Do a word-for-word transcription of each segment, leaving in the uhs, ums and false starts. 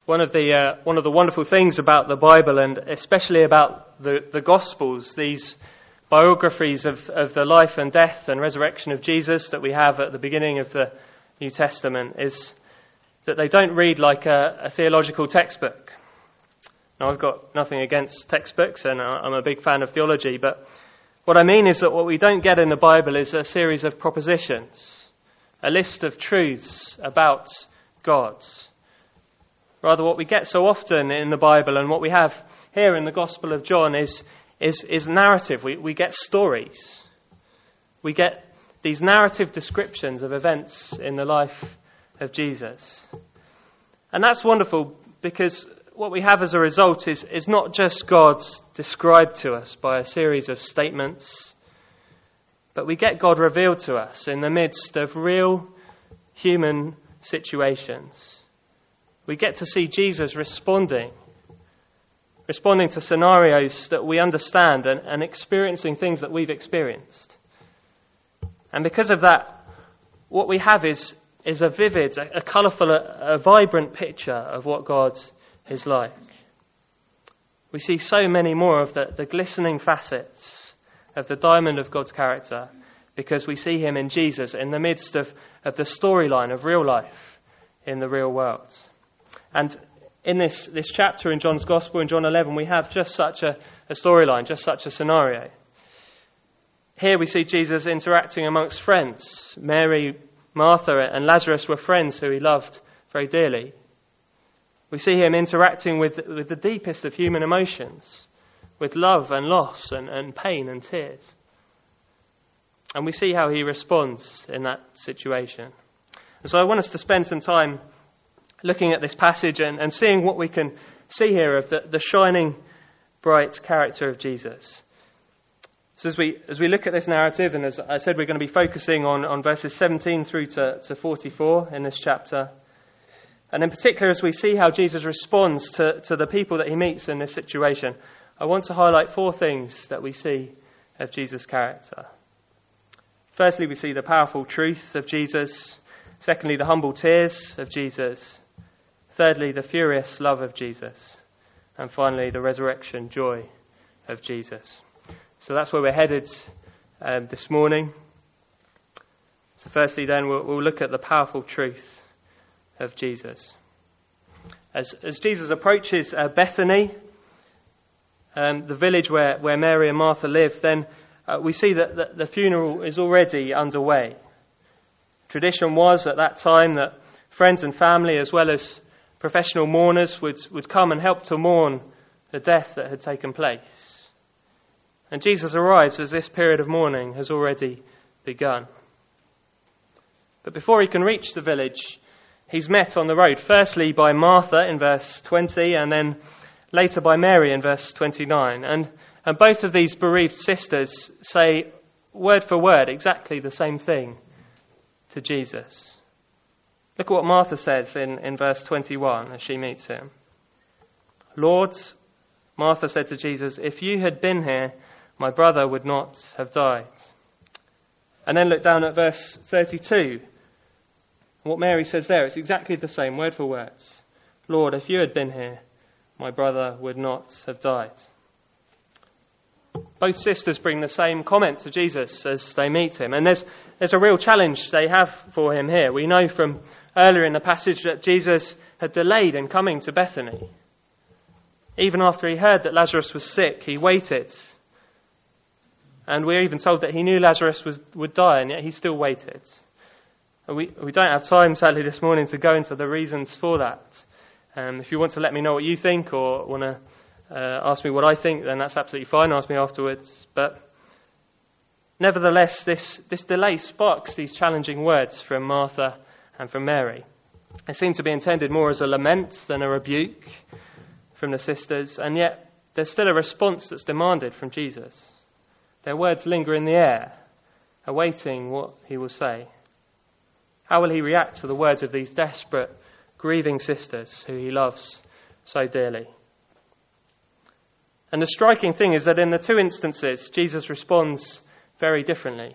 One of the uh, one of the wonderful things about the Bible, and especially about the, the Gospels, these biographies of, of the life and death and resurrection of Jesus that we have at the beginning of the New Testament, is that they don't read like a, a theological textbook. Now, I've got nothing against textbooks, and I'm a big fan of theology, but what I mean is that what we don't get in the Bible is a series of propositions, a list of truths about God. Rather, what we get so often in the Bible, and what we have here in the Gospel of John, is is, is narrative. We, we get stories. We get these narrative descriptions of events in the life of Jesus. And that's wonderful, because what we have as a result is, is not just God described to us by a series of statements, but we get God revealed to us in the midst of real human situations. We get to see Jesus responding, responding to scenarios that we understand and, and experiencing things that we've experienced. And because of that, what we have is, is a vivid, a, a colourful, a, a vibrant picture of what God is like. We see so many more of the, the glistening facets of the diamond of God's character because we see him in Jesus in the midst of, of the storyline of real life in the real world. And in this, this chapter in John's Gospel, in John eleven, we have just such a, a storyline, just such a scenario. Here we see Jesus interacting amongst friends. Mary, Martha and Lazarus were friends who he loved very dearly. We see him interacting with, with the deepest of human emotions, with love and loss and, and pain and tears. And we see how he responds in that situation. And so I want us to spend some time looking at this passage and, and seeing what we can see here of the, the shining, bright character of Jesus. So as we as we look at this narrative, and as I said, we're going to be focusing on, on verses seventeen through to, to forty-four in this chapter. And in particular, as we see how Jesus responds to, to the people that he meets in this situation, I want to highlight four things that we see of Jesus' character. Firstly, we see the powerful truth of Jesus. Secondly, the humble tears of Jesus. Thirdly, the furious love of Jesus. And finally, the resurrection joy of Jesus. So that's where we're headed um, this morning. So firstly then, we'll, we'll look at the powerful truth of Jesus. As, as Jesus approaches uh, Bethany, um, the village where, where Mary and Martha live, then uh, we see that the, the funeral is already underway. Tradition was at that time that friends and family, as well as professional mourners, would, would come and help to mourn the death that had taken place. And Jesus arrives as this period of mourning has already begun. But before he can reach the village, he's met on the road, firstly by Martha in verse twenty, and then later by Mary in verse twenty-nine. And, and both of these bereaved sisters say, word for word, exactly the same thing to Jesus. Look at what Martha says in, in verse twenty-one as she meets him. Lord, Martha said to Jesus, if you had been here, my brother would not have died. And then look down at verse thirty-two. What Mary says there, it's exactly the same, word for word. Lord, if you had been here, my brother would not have died. Both sisters bring the same comment to Jesus as they meet him. And there's there's a real challenge they have for him here. We know from earlier in the passage that Jesus had delayed in coming to Bethany. Even after he heard that Lazarus was sick, he waited. And we're even told that he knew Lazarus was, would die, and yet he still waited. And we, we don't have time, sadly, this morning to go into the reasons for that. Um, if you want to let me know what you think or want to Uh, ask me what I think, then that's absolutely fine. Ask me afterwards. But nevertheless, this, this delay sparks these challenging words from Martha and from Mary. They seem to be intended more as a lament than a rebuke from the sisters, and yet there's still a response that's demanded from Jesus. Their words linger in the air, awaiting what he will say. How will he react to the words of these desperate, grieving sisters who he loves so dearly? And the striking thing is that in the two instances, Jesus responds very differently.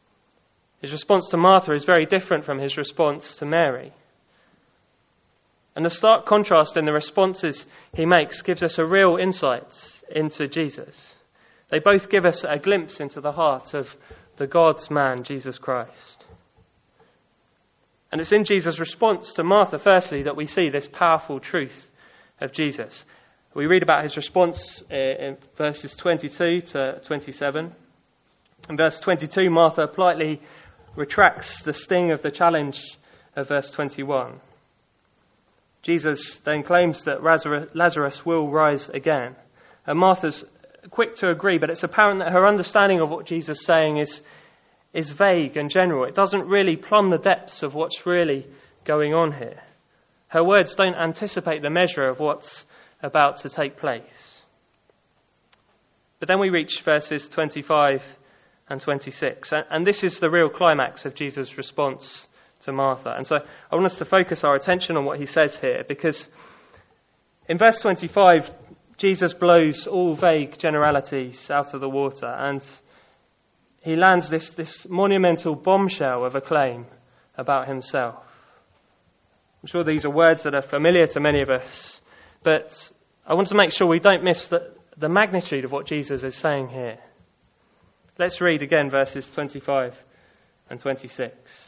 His response to Martha is very different from his response to Mary. And the stark contrast in the responses he makes gives us a real insight into Jesus. They both give us a glimpse into the heart of the God-man, Jesus Christ. And it's in Jesus' response to Martha, firstly, that we see this powerful truth of Jesus. We read about his response in verses twenty-two to twenty-seven. In verse twenty-two, Martha politely retracts the sting of the challenge of verse twenty-one. Jesus then claims that Lazarus will rise again. And Martha's quick to agree, but it's apparent that her understanding of what Jesus is saying is, is vague and general. It doesn't really plumb the depths of what's really going on here. Her words don't anticipate the measure of what's about to take place. But then we reach verses twenty-five and twenty-six, and this is the real climax of Jesus' response to Martha. And so I want us to focus our attention on what he says here, because in verse twenty-five, Jesus blows all vague generalities out of the water, and he lands this, this monumental bombshell of a claim about himself. I'm sure these are words that are familiar to many of us, but I want to make sure we don't miss the, the magnitude of what Jesus is saying here. Let's read again verses twenty-five and twenty-six.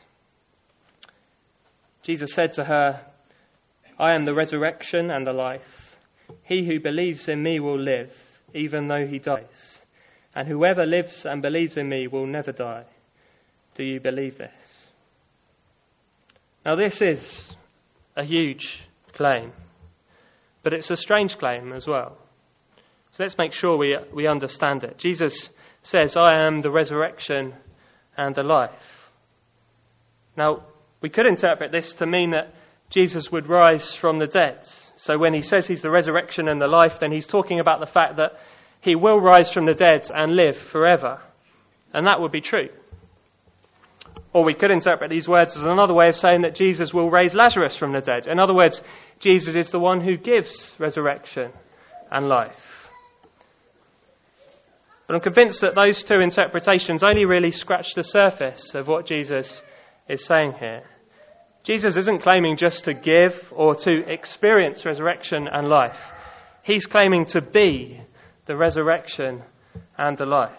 Jesus said to her, "I am the resurrection and the life. He who believes in me will live, even though he dies. And whoever lives and believes in me will never die. Do you believe this?" Now this is a huge claim, but it's a strange claim as well. So let's make sure we we understand it. Jesus says, "I am the resurrection and the life." Now, we could interpret this to mean that Jesus would rise from the dead. So when he says he's the resurrection and the life, then he's talking about the fact that he will rise from the dead and live forever. And that would be true. Or we could interpret these words as another way of saying that Jesus will raise Lazarus from the dead. In other words, Jesus is the one who gives resurrection and life. But I'm convinced that those two interpretations only really scratch the surface of what Jesus is saying here. Jesus isn't claiming just to give or to experience resurrection and life. He's claiming to be the resurrection and the life.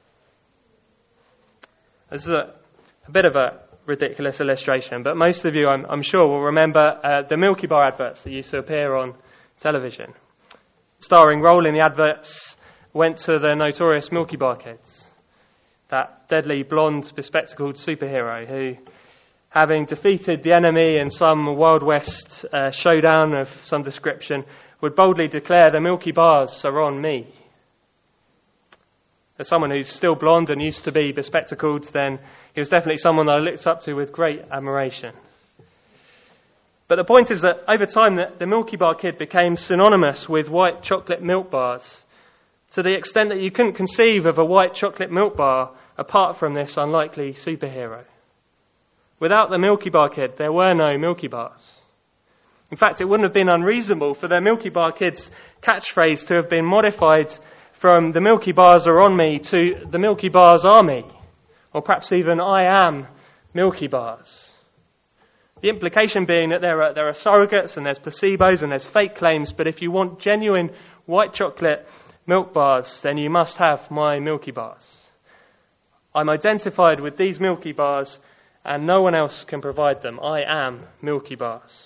This is a, a bit of a ridiculous illustration, but most of you, I'm, I'm sure, will remember uh, the Milky Bar adverts that used to appear on television. Starring role in the adverts went to the notorious Milky Bar kids, that deadly blonde bespectacled superhero who, having defeated the enemy in some Wild West uh, showdown of some description, would boldly declare, "The Milky Bars are on me." As someone who's still blonde and used to be bespectacled, then he was definitely someone that I looked up to with great admiration. But the point is that over time, the, the Milky Bar kid became synonymous with white chocolate milk bars, to the extent that you couldn't conceive of a white chocolate milk bar apart from this unlikely superhero. Without the Milky Bar Kid, there were no Milky Bars. In fact, it wouldn't have been unreasonable for the Milky Bar Kid's catchphrase to have been modified from "the Milky Bars are on me" to "the Milky Bars are me," or perhaps even "I am Milky Bars." The implication being that there are, there are surrogates and there's placebos and there's fake claims, but if you want genuine white chocolate milk bars, then you must have my Milky Bars. I'm identified with these Milky Bars, and no one else can provide them. I am Milky Bars.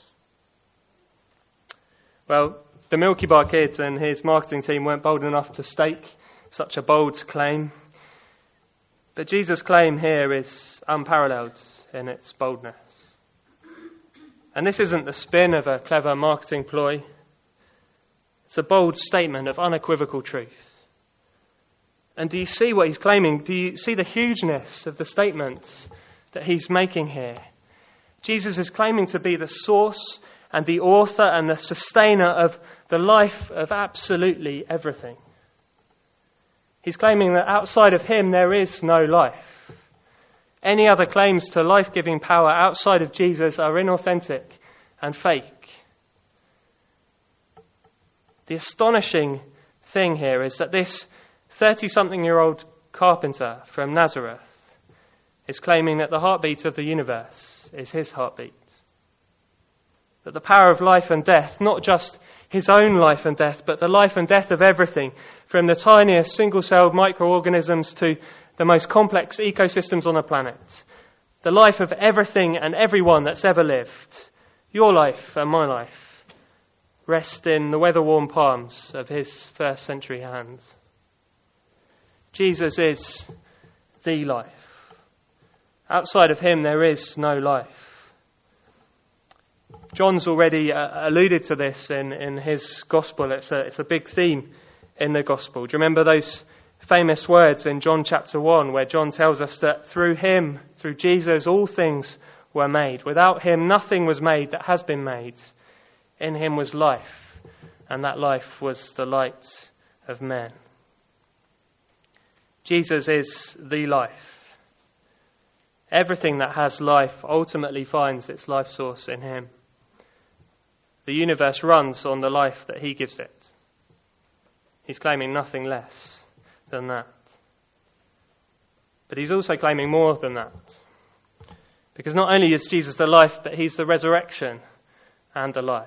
Well, the Milky Bar Kid and his marketing team weren't bold enough to stake such a bold claim. But Jesus' claim here is unparalleled in its boldness. And this isn't the spin of a clever marketing ploy. It's a bold statement of unequivocal truth. And do you see what he's claiming? Do you see the hugeness of the statements that he's making here? Jesus is claiming to be the source and the author and the sustainer of the life of absolutely everything. He's claiming that outside of him there is no life. Any other claims to life-giving power outside of Jesus are inauthentic and fake. The astonishing thing here is that this thirty-something-year-old carpenter from Nazareth is claiming that the heartbeat of the universe is his heartbeat. That the power of life and death, not just his own life and death, but the life and death of everything, from the tiniest single-celled microorganisms to the most complex ecosystems on the planet. The life of everything and everyone that's ever lived, your life and my life, rest in the weather-worn palms of his first century hands. Jesus is the life. Outside of him there is no life. John's already uh, alluded to this in, in his gospel. It's a, it's a big theme in the gospel. Do you remember those famous words in John chapter one where John tells us that through him, through Jesus, all things were made. Without him, nothing was made that has been made. In him was life, and that life was the light of men. Jesus is the life. Everything that has life ultimately finds its life source in him. The universe runs on the life that he gives it. He's claiming nothing less than that. But he's also claiming more than that. Because not only is Jesus the life, but he's the resurrection and the life.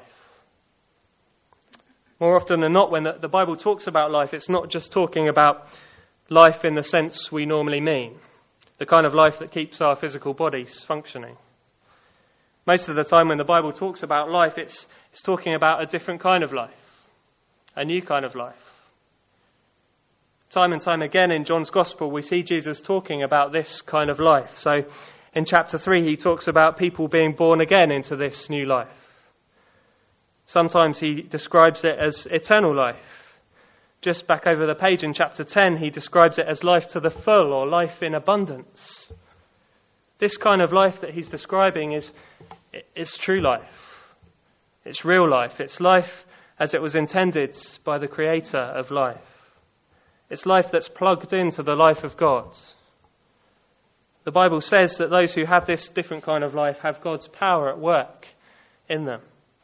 More often than not, when the, the Bible talks about life, it's not just talking about life in the sense we normally mean, the kind of life that keeps our physical bodies functioning. Most of the time when the Bible talks about life, it's, it's talking about a different kind of life, a new kind of life. Time and time again in John's Gospel, we see Jesus talking about this kind of life. So in chapter three, he talks about people being born again into this new life. Sometimes he describes it as eternal life. Just back over the page in chapter ten, he describes it as life to the full or life in abundance. This kind of life that he's describing is, is true life. It's real life. It's life as it was intended by the Creator of life. It's life that's plugged into the life of God. The Bible says that those who have this different kind of life have God's power at work in them.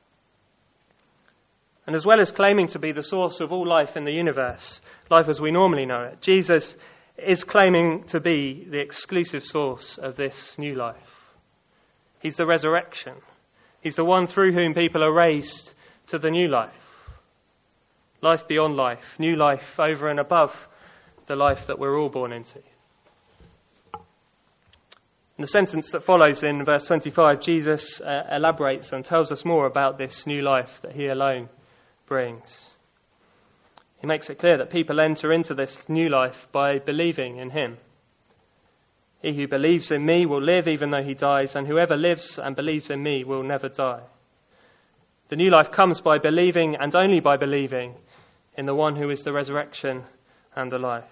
And as well as claiming to be the source of all life in the universe, life as we normally know it, Jesus is claiming to be the exclusive source of this new life. He's the resurrection. He's the one through whom people are raised to the new life. Life beyond life, new life over and above the life that we're all born into. In the sentence that follows in verse twenty-five, Jesus uh, elaborates and tells us more about this new life that he alone brings. He makes it clear that people enter into this new life by believing in him. He who believes in me will live even though he dies, and whoever lives and believes in me will never die. The new life comes by believing, and only by believing, in the one who is the resurrection and the life.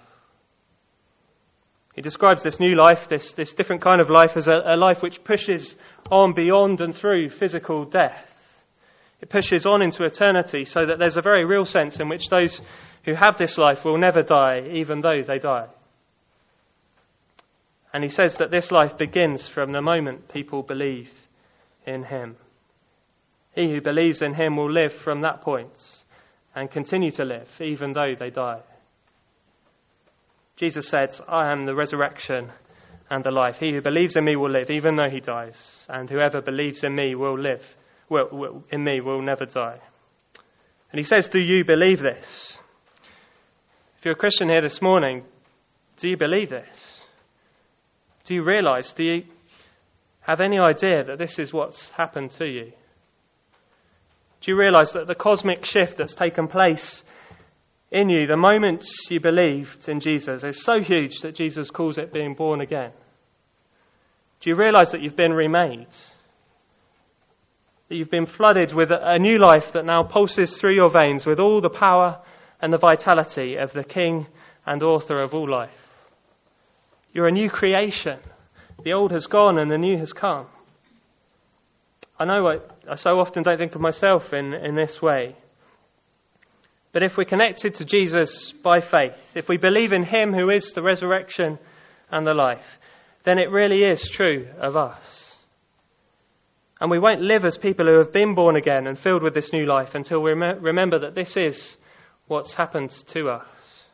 He describes this new life, this, this different kind of life, as a, a life which pushes on beyond and through physical death. It pushes on into eternity, so that there's a very real sense in which those who have this life will never die, even though they die. And he says that this life begins from the moment people believe in him. He who believes in him will live from that point and continue to live, even though they die. Jesus said, I am the resurrection and the life. He who believes in me will live, even though he dies. And whoever believes in me will live, will, will, in me will never die. And he says, do you believe this? If you're a Christian here this morning, do you believe this? Do you realise, do you have any idea that this is what's happened to you? Do you realise that the cosmic shift that's taken place in you the moment you believed in Jesus is so huge that Jesus calls it being born again? Do you realise that you've been remade? That you've been flooded with a new life that now pulses through your veins with all the power and the vitality of the King and author of all life? You're a new creation. The old has gone and the new has come. I know I, I so often don't think of myself in, in this way. But if we're connected to Jesus by faith, if we believe in him who is the resurrection and the life, then it really is true of us. And we won't live as people who have been born again and filled with this new life until we rem- remember that this is what's happened to us.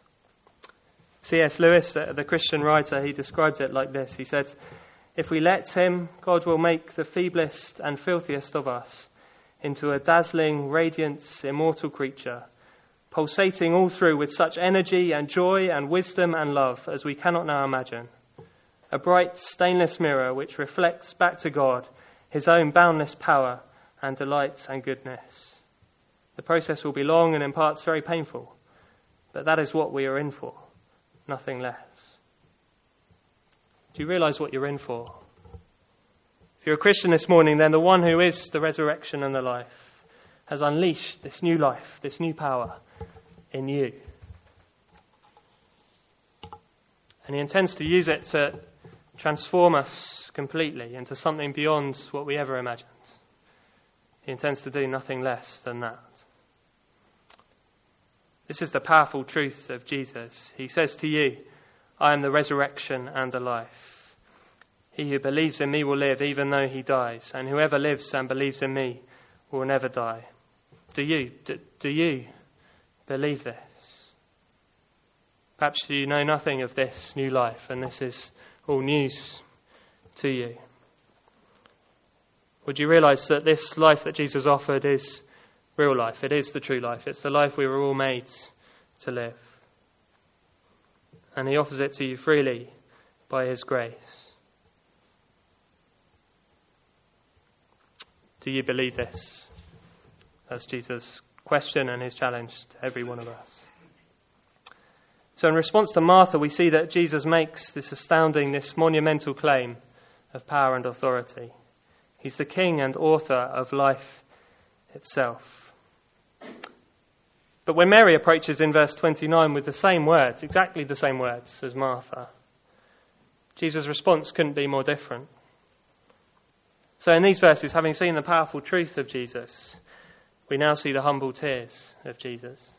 C S Lewis, the Christian writer, he describes it like this. He said, if we let him, God will make the feeblest and filthiest of us into a dazzling, radiant, immortal creature, pulsating all through with such energy and joy and wisdom and love as we cannot now imagine. A bright, stainless mirror which reflects back to God his own boundless power and delight and goodness. The process will be long and in parts very painful, but that is what we are in for, nothing less. Do you realise what you're in for? If you're a Christian this morning, then the one who is the resurrection and the life has unleashed this new life, this new power in you. And he intends to use it to transform us completely into something beyond what we ever imagined. He intends to do nothing less than that. This is the powerful truth of Jesus. He says to you, I am the resurrection and the life. He who believes in me will live even though he dies, and whoever lives and believes in me will never die. Do you, do, do you believe this? Perhaps you know nothing of this new life, and this is all news to you. Would you realise that this life that Jesus offered is real life? It is the true life. It's the life we were all made to live. And he offers it to you freely by his grace. Do you believe this? That's Jesus' question and his challenge to every one of us. So in response to Martha, we see that Jesus makes this astounding, this monumental claim of power and authority. He's the king and author of life itself. But when Mary approaches in verse twenty-nine with the same words, exactly the same words as Martha, Jesus' response couldn't be more different. So in these verses, having seen the powerful truth of Jesus, we now see the humble tears of Jesus.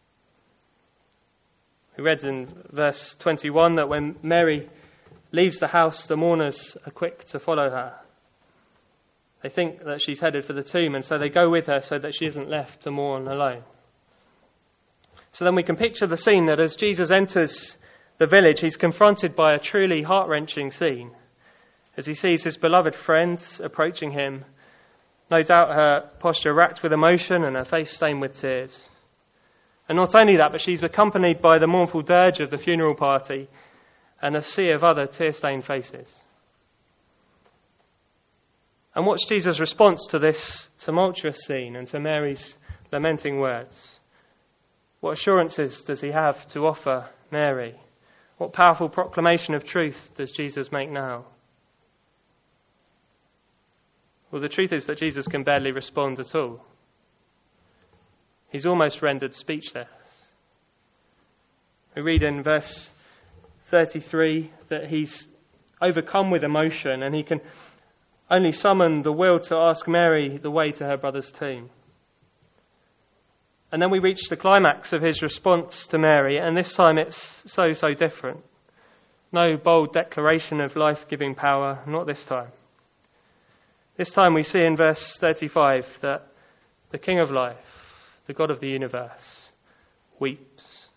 We read in verse twenty-one that when Mary leaves the house, the mourners are quick to follow her. They think that she's headed for the tomb, and so they go with her so that she isn't left to mourn alone. So then we can picture the scene that as Jesus enters the village, he's confronted by a truly heart-wrenching scene. As he sees his beloved friends approaching him, no doubt her posture racked with emotion and her face stained with tears. And not only that, but she's accompanied by the mournful dirge of the funeral party and a sea of other tear-stained faces. And what's Jesus' response to this tumultuous scene and to Mary's lamenting words? What assurances does he have to offer Mary? What powerful proclamation of truth does Jesus make now? Well, the truth is that Jesus can barely respond at all. He's almost rendered speechless. We read in verse thirty-three that he's overcome with emotion and he can only summon the will to ask Mary the way to her brother's tomb. And then we reach the climax of his response to Mary, and this time it's so, so different. No bold declaration of life-giving power, not this time. This time we see in verse thirty-five that the King of life, the God of the universe, weeps.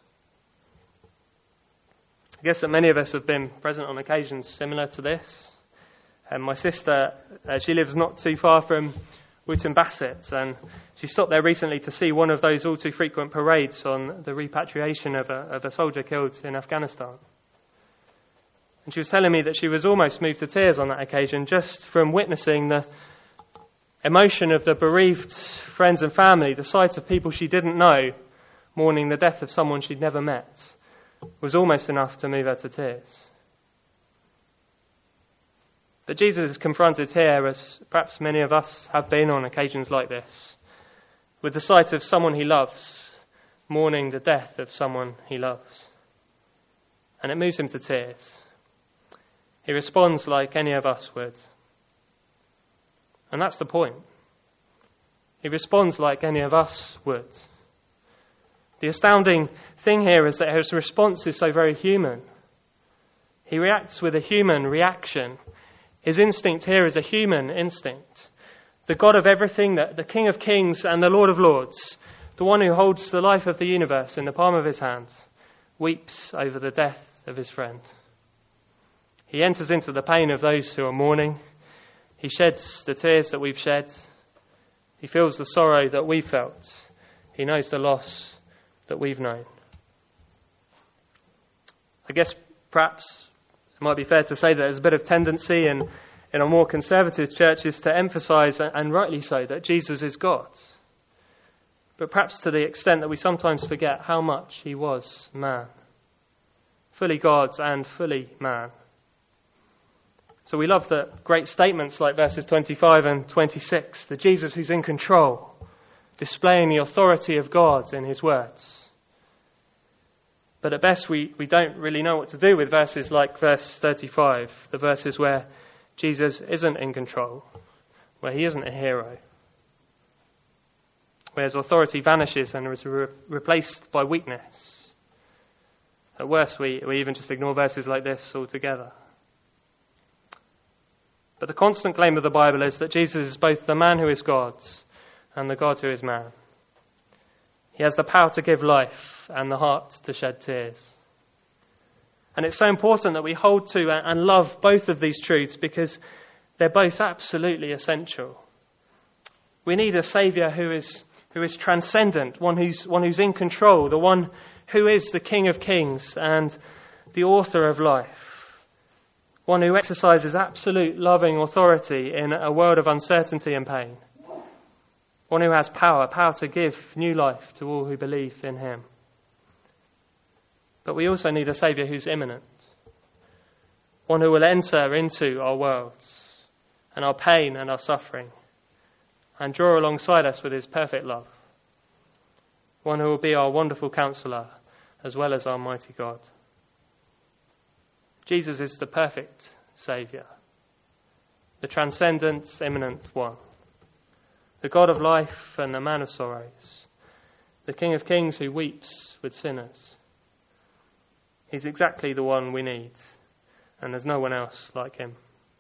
I guess that many of us have been present on occasions similar to this. And my sister, uh, she lives not too far from Wootton Bassett, and she stopped there recently to see one of those all too frequent parades on the repatriation of a, of a soldier killed in Afghanistan. And she was telling me that she was almost moved to tears on that occasion just from witnessing the emotion of the bereaved friends and family. The sight of people she didn't know mourning the death of someone she'd never met was almost enough to move her to tears. But Jesus is confronted here, as perhaps many of us have been on occasions like this, with the sight of someone he loves, mourning the death of someone he loves. And it moves him to tears. He responds like any of us would. And that's the point. He responds like any of us would. The astounding thing here is that his response is so very human. He reacts with a human reaction. His instinct here is a human instinct. The God of everything, the King of kings and the Lord of lords, the one who holds the life of the universe in the palm of his hands, weeps over the death of his friend. He enters into the pain of those who are mourning. He sheds the tears that we've shed. He feels the sorrow that we felt. He knows the loss that we've known. I guess perhaps it might be fair to say that there's a bit of tendency in, in our more conservative churches to emphasise, and rightly so, that Jesus is God. But perhaps to the extent that we sometimes forget how much he was man. Fully God and fully man. So we love the great statements like verses twenty-five and twenty-six, the Jesus who's in control, displaying the authority of God in his words. But at best we, we don't really know what to do with verses like verse thirty-five, the verses where Jesus isn't in control, where he isn't a hero, where his authority vanishes and is re- replaced by weakness. At worst we, we even just ignore verses like this altogether. But the constant claim of the Bible is that Jesus is both the man who is God and the God who is man. He has the power to give life and the heart to shed tears. And it's so important that we hold to and love both of these truths because they're both absolutely essential. We need a Saviour who is who is transcendent, one who's one who's in control, the one who is the King of Kings and the author of life. One who exercises absolute loving authority in a world of uncertainty and pain. One who has power, power to give new life to all who believe in him. But we also need a Saviour who's immanent. One who will enter into our worlds and our pain and our suffering and draw alongside us with his perfect love. One who will be our wonderful counsellor as well as our mighty God. Jesus is the perfect Saviour, the transcendent, immanent one, the God of life and the man of sorrows, the King of Kings who weeps with sinners. He's exactly the one we need, and there's no one else like him.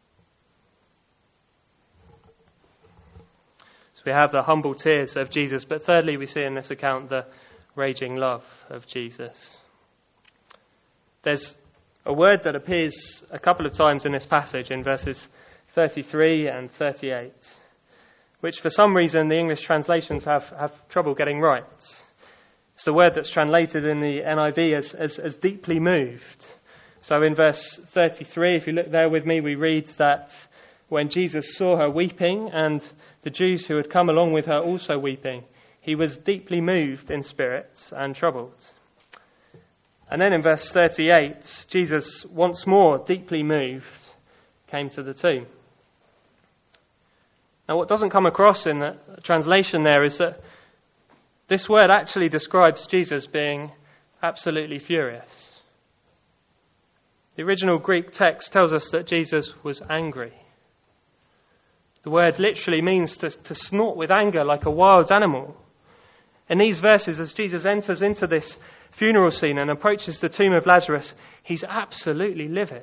So we have the humble tears of Jesus, but thirdly we see in this account the raging love of Jesus. There's a word that appears a couple of times in this passage in verses thirty-three and thirty-eight, which for some reason the English translations have, have trouble getting right. It's the word that's translated in the N I V as, as, as deeply moved. So in verse thirty-three, if you look there with me, we read that when Jesus saw her weeping and the Jews who had come along with her also weeping, he was deeply moved in spirit and troubled. And then in verse thirty-eight, Jesus, once more deeply moved, came to the tomb. Now what doesn't come across in the translation there is that this word actually describes Jesus being absolutely furious. The original Greek text tells us that Jesus was angry. The word literally means to, to snort with anger like a wild animal. In these verses, as Jesus enters into this funeral scene and approaches the tomb of Lazarus, he's absolutely livid.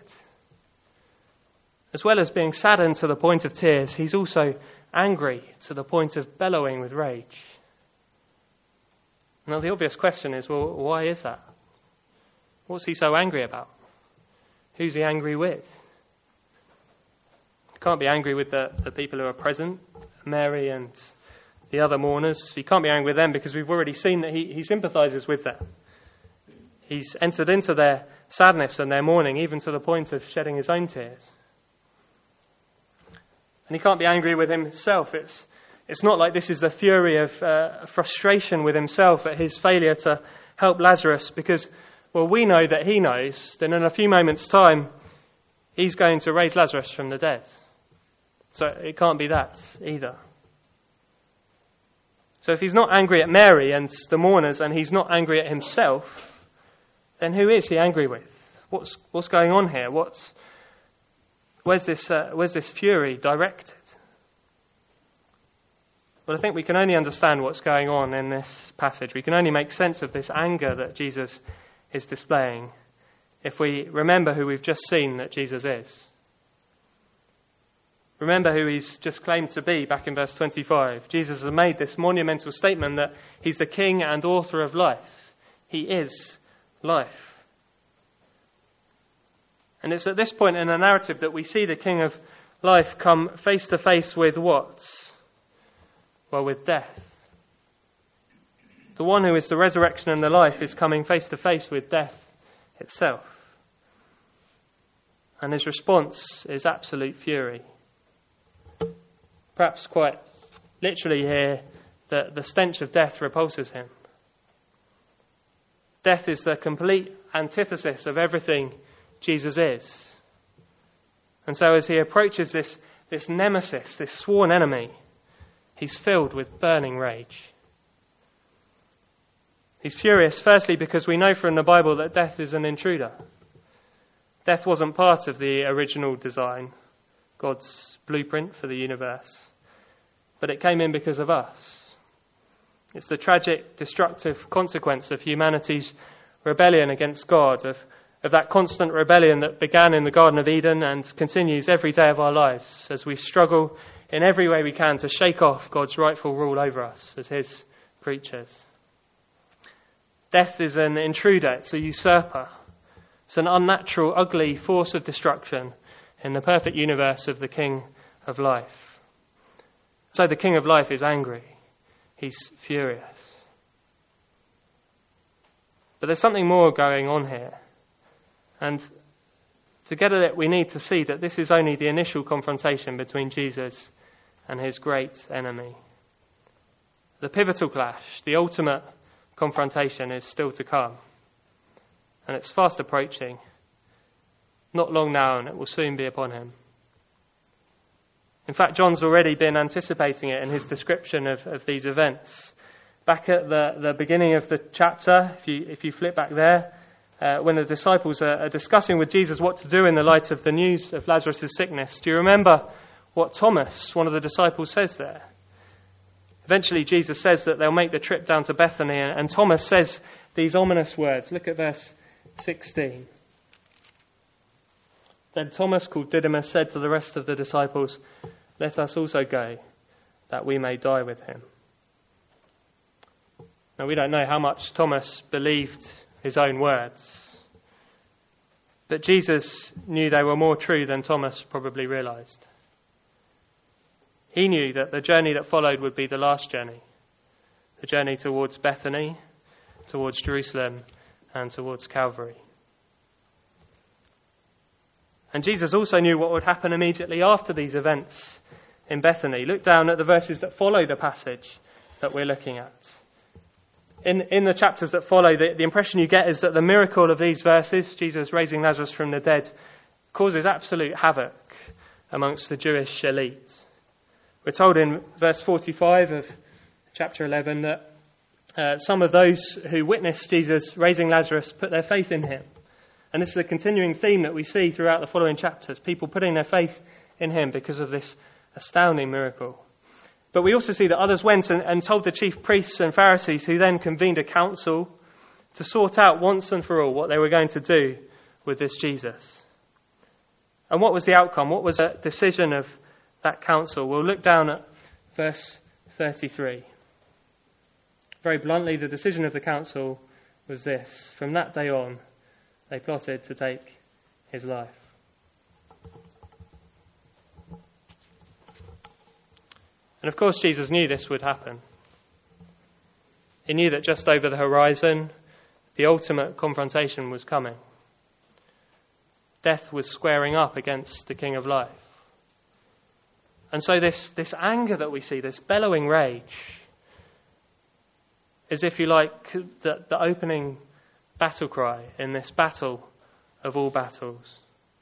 As well as being saddened to the point of tears, he's also angry to the point of bellowing with rage. Now the obvious question is, well, why is that? What's he so angry about? Who's he angry with? He can't be angry with the, the people who are present, Mary and the other mourners. He can't be angry with them because we've already seen that he, he sympathises with them. He's entered into their sadness and their mourning, even to the point of shedding his own tears. And he can't be angry with himself. It's, it's not like this is the fury of uh, frustration with himself at his failure to help Lazarus, because, well, we know that he knows that in a few moments' time, he's going to raise Lazarus from the dead. So it can't be that either. So if he's not angry at Mary and the mourners, and he's not angry at himself, then who is he angry with? What's what's going on here? What's where's this uh, where's this fury directed? Well, I think we can only understand what's going on in this passage. We can only make sense of this anger that Jesus is displaying if we remember who we've just seen that Jesus is. Remember who he's just claimed to be back in verse twenty-five. Jesus has made this monumental statement that he's the King and author of life. He is life. And it's at this point in the narrative that we see the King of life come face to face with what? Well, with death. The one who is the resurrection and the life is coming face to face with death itself. And his response is absolute fury. Perhaps quite literally here, that the stench of death repulses him. Death is the complete antithesis of everything Jesus is. And so as he approaches this, this nemesis, this sworn enemy, he's filled with burning rage. He's furious, firstly, because we know from the Bible that death is an intruder. Death wasn't part of the original design, God's blueprint for the universe, but it came in because of us. It's the tragic, destructive consequence of humanity's rebellion against God, of, of that constant rebellion that began in the Garden of Eden and continues every day of our lives as we struggle in every way we can to shake off God's rightful rule over us as his creatures. Death is an intruder, it's a usurper. It's an unnatural, ugly force of destruction in the perfect universe of the King of Life. So the King of Life is angry. He's furious. But there's something more going on here. And to get at it, we need to see that this is only the initial confrontation between Jesus and his great enemy. The pivotal clash, the ultimate confrontation, is still to come. And it's fast approaching. Not long now, and it will soon be upon him. In fact, John's already been anticipating it in his description of, of these events. Back at the, the beginning of the chapter, if you, if you flip back there, uh, when the disciples are, are discussing with Jesus what to do in the light of the news of Lazarus' sickness, do you remember what Thomas, one of the disciples, says there? Eventually, Jesus says that they'll make the trip down to Bethany, and, and Thomas says these ominous words. Look at verse sixteen. Then Thomas, called Didymus, said to the rest of the disciples, "Let us also go, that we may die with him." Now, we don't know how much Thomas believed his own words, but Jesus knew they were more true than Thomas probably realized. He knew that the journey that followed would be the last journey, the journey towards Bethany, towards Jerusalem, and towards Calvary. And Jesus also knew what would happen immediately after these events in Bethany. Look down at the verses that follow the passage that we're looking at. In, in the chapters that follow, the, the impression you get is that the miracle of these verses, Jesus raising Lazarus from the dead, causes absolute havoc amongst the Jewish elite. We're told in verse forty-five of chapter eleven that uh, some of those who witnessed Jesus raising Lazarus put their faith in him. And this is a continuing theme that we see throughout the following chapters, people putting their faith in him because of this astounding miracle. But we also see that others went and, and told the chief priests and Pharisees, who then convened a council to sort out once and for all what they were going to do with this Jesus. And what was the outcome? What was the decision of that council? We'll look down at verse thirty-three. Very bluntly, the decision of the council was this: from that day on, they plotted to take his life. And of course, Jesus knew this would happen. He knew that just over the horizon, the ultimate confrontation was coming. Death was squaring up against the King of Life. And so this, this anger that we see, this bellowing rage, is, if you like, the, the opening battle cry in this battle of all battles.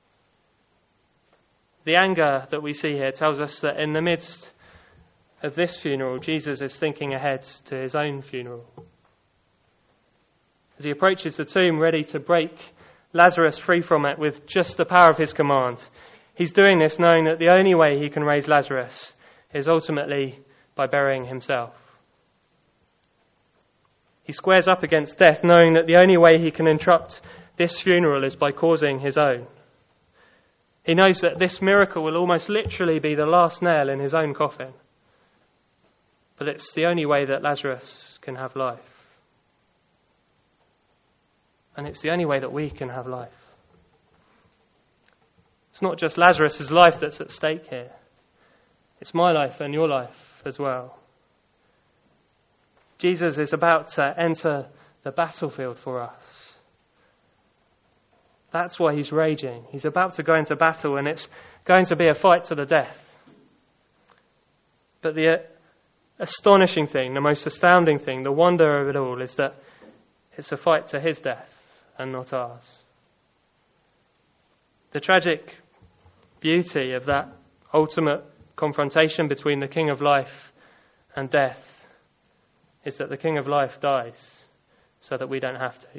The anger that we see here tells us that in the midst of this funeral, Jesus is thinking ahead to his own funeral. As he approaches the tomb, ready to break Lazarus free from it with just the power of his command, he's doing this knowing that the only way he can raise Lazarus is ultimately by burying himself. He squares up against death, knowing that the only way he can interrupt this funeral is by causing his own. He knows that this miracle will almost literally be the last nail in his own coffin. But it's the only way that Lazarus can have life. And it's the only way that we can have life. It's not just Lazarus' life that's at stake here. It's my life and your life as well. Jesus is about to enter the battlefield for us. That's why he's raging. He's about to go into battle, and it's going to be a fight to the death. But the astonishing thing, the most astounding thing, the wonder of it all is that it's a fight to his death and not ours. The tragic beauty of that ultimate confrontation between the King of Life and death is that the King of Life dies so that we don't have to.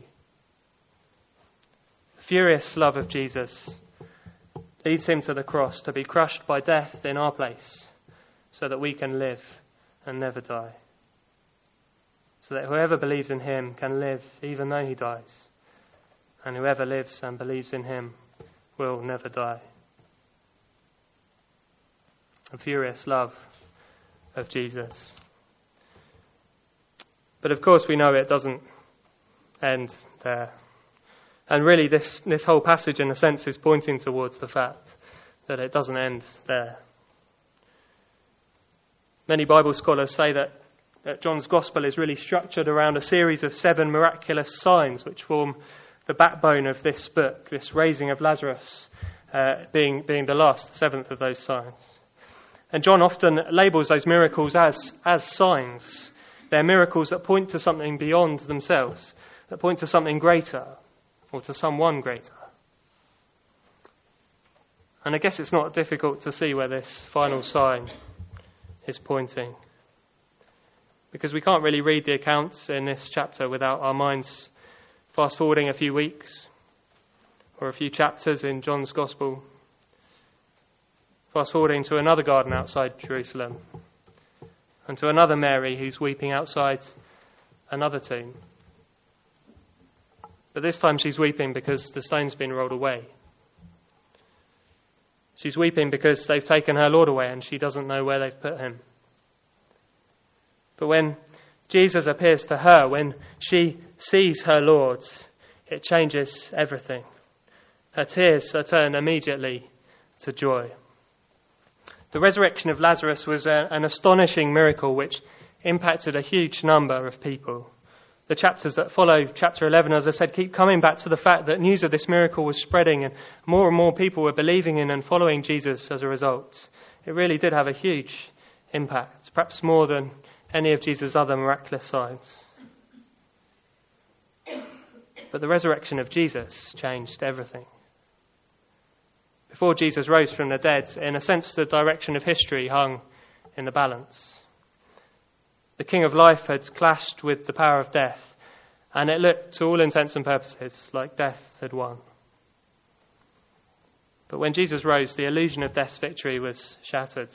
The furious love of Jesus leads him to the cross to be crushed by death in our place so that we can live and never die. So that whoever believes in him can live even though he dies. And whoever lives and believes in him will never die. The furious love of Jesus. But of course we know it doesn't end there. And really this, this whole passage in a sense is pointing towards the fact that it doesn't end there. Many Bible scholars say that, that John's Gospel is really structured around a series of seven miraculous signs which form the backbone of this book, this raising of Lazarus uh, being, being the last, the seventh of those signs. And John often labels those miracles as, as signs. They're miracles that point to something beyond themselves, that point to something greater, or to someone greater. And I guess it's not difficult to see where this final sign is pointing. Because we can't really read the accounts in this chapter without our minds fast forwarding a few weeks or a few chapters in John's Gospel. Fast forwarding to another garden outside Jerusalem and to another Mary who's weeping outside another tomb. But this time she's weeping because the stone's been rolled away. She's weeping because they've taken her Lord away and she doesn't know where they've put him. But when Jesus appears to her, when she sees her Lord, it changes everything. Her tears are turned immediately to joy. The resurrection of Lazarus was a, an astonishing miracle which impacted a huge number of people. The chapters that follow, chapter eleven, as I said, keep coming back to the fact that news of this miracle was spreading and more and more people were believing in and following Jesus as a result. It really did have a huge impact, perhaps more than any of Jesus' other miraculous signs. But the resurrection of Jesus changed everything. Before Jesus rose from the dead, in a sense, the direction of history hung in the balance. The King of Life had clashed with the power of death, and it looked, to all intents and purposes, like death had won. But when Jesus rose, the illusion of death's victory was shattered.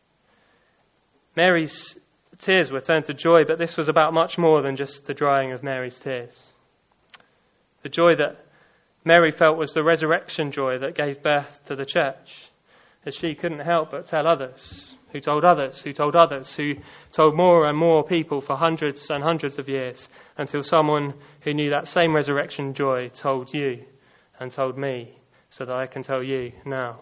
Mary's tears were turned to joy, but this was about much more than just the drying of Mary's tears. The joy that Mary felt was the resurrection joy that gave birth to the church, as she couldn't help but tell others, who told others, who told others, who told more and more people for hundreds and hundreds of years, until someone who knew that same resurrection joy told you and told me, so that I can tell you now.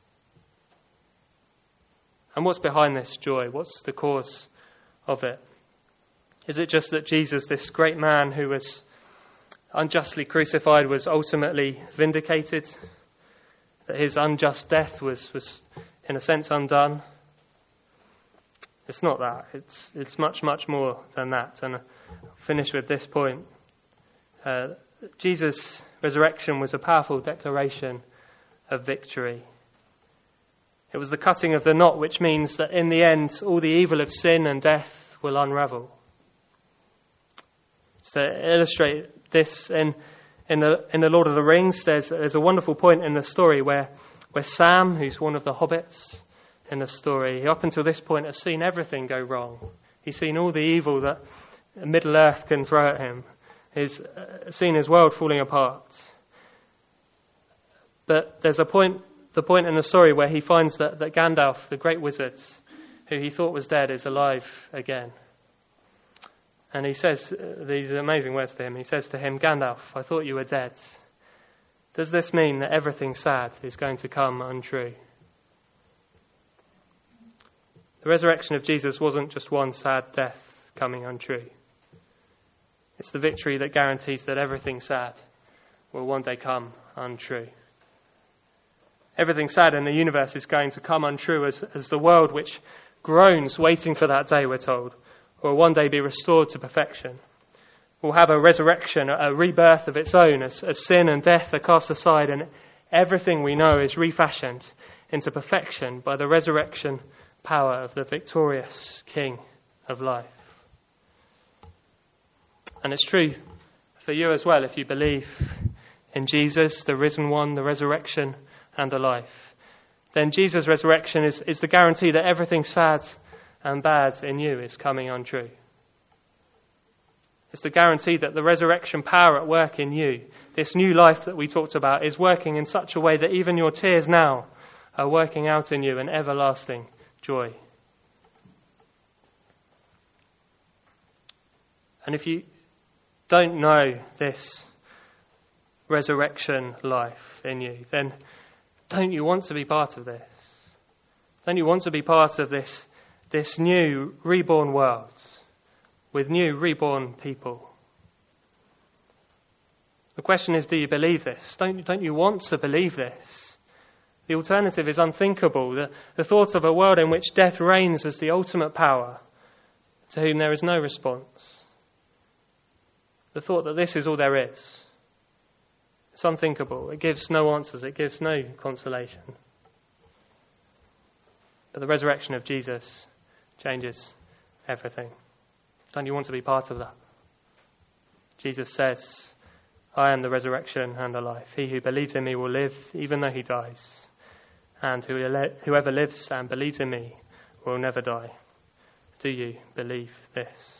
And what's behind this joy? What's the cause of it? Is it just that Jesus, this great man who was unjustly crucified, was ultimately vindicated? That his unjust death was, was in a sense undone? It's not that. It's it's much, much more than that. And I'll finish with this point. Uh, Jesus' resurrection was a powerful declaration of victory. It was the cutting of the knot, which means that in the end, all the evil of sin and death will unravel. To illustrate this, in in the in the Lord of the Rings, there's there's a wonderful point in the story where where Sam, who's one of the hobbits in the story, up until this point has seen everything go wrong. He's seen all the evil that Middle Earth can throw at him. He's seen his world falling apart. But there's a point, the point in the story where he finds that, that Gandalf, the great wizard, who he thought was dead, is alive again. And he says these amazing words to him. He says to him, "Gandalf, I thought you were dead. Does this mean that everything sad is going to come untrue?" The resurrection of Jesus wasn't just one sad death coming untrue. It's the victory that guarantees that everything sad will one day come untrue. Everything sad in the universe is going to come untrue as, as the world, which groans waiting for that day, we're told, will one day be restored to perfection. Will have a resurrection, a rebirth of its own, as, as sin and death are cast aside, and everything we know is refashioned into perfection by the resurrection power of the victorious King of life. And it's true for you as well if you believe in Jesus, the risen one, the resurrection and the life. Then Jesus' resurrection is, is the guarantee that everything sad and bad in you is coming untrue. It's the guarantee that the resurrection power at work in you, this new life that we talked about, is working in such a way that even your tears now are working out in you an everlasting joy. And if you don't know this resurrection life in you, then don't you want to be part of this? Don't you want to be part of this, this new reborn world with new reborn people? The question is, do you believe this? Don't, don't you want to believe this? The alternative is unthinkable. The, the thought of a world in which death reigns as the ultimate power, to whom there is no response. The thought that this is all there is. It's unthinkable. It gives no answers. It gives no consolation. But the resurrection of Jesus changes everything. Don't you want to be part of that? Jesus says, I am the resurrection and the life. He who believes in me will live even though he dies. And whoever lives and believes in me will never die. Do you believe this?